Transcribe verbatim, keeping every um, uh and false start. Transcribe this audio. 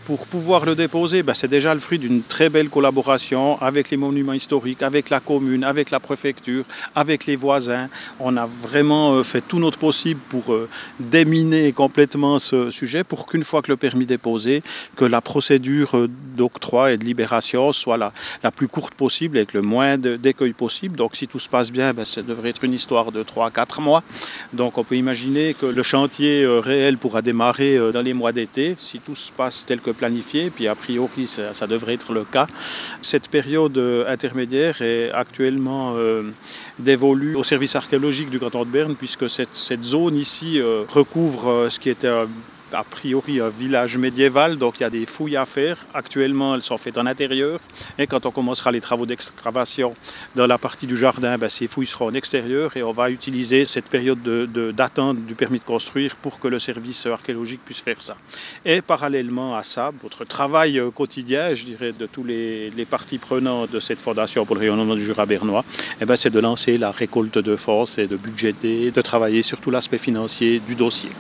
pour pouvoir le déposer, ben, c'est déjà le fruit d'une très belle collaboration avec les monuments historiques, avec la commune, avec la préfecture, avec les voisins. On a vraiment fait tout notre possible pour déminer complètement ce sujet pour qu'une fois que le permis est déposé, que la procédure d'octroi et de libération soit la, la plus courte possible avec le moins d'écueils possible. Donc si tout se passe bien, ben, ça devrait être une histoire de trois à quatre mois. Donc on peut imaginer que le chantier réel pourra démarrer dans les mois d'été, si tout se passe tel que planifié, puis a priori ça, ça devrait être le cas. Cette période intermédiaire est actuellement euh, dévolue au service archéologique du canton de Berne, puisque cette, cette zone ici euh, recouvre euh, ce qui était euh, a priori un village médiéval, donc il y a des fouilles à faire. Actuellement, elles sont faites en intérieur. Et quand on commencera les travaux d'excavation dans la partie du jardin, ben, ces fouilles seront en extérieur et on va utiliser cette période de, de, d'attente du permis de construire pour que le service archéologique puisse faire ça. Et parallèlement à ça, notre travail quotidien, je dirais, de tous les, les parties prenantes de cette fondation pour le rayonnement du Jura bernois, eh ben, c'est de lancer la récolte de fonds et de budgéter, de travailler sur tout l'aspect financier du dossier.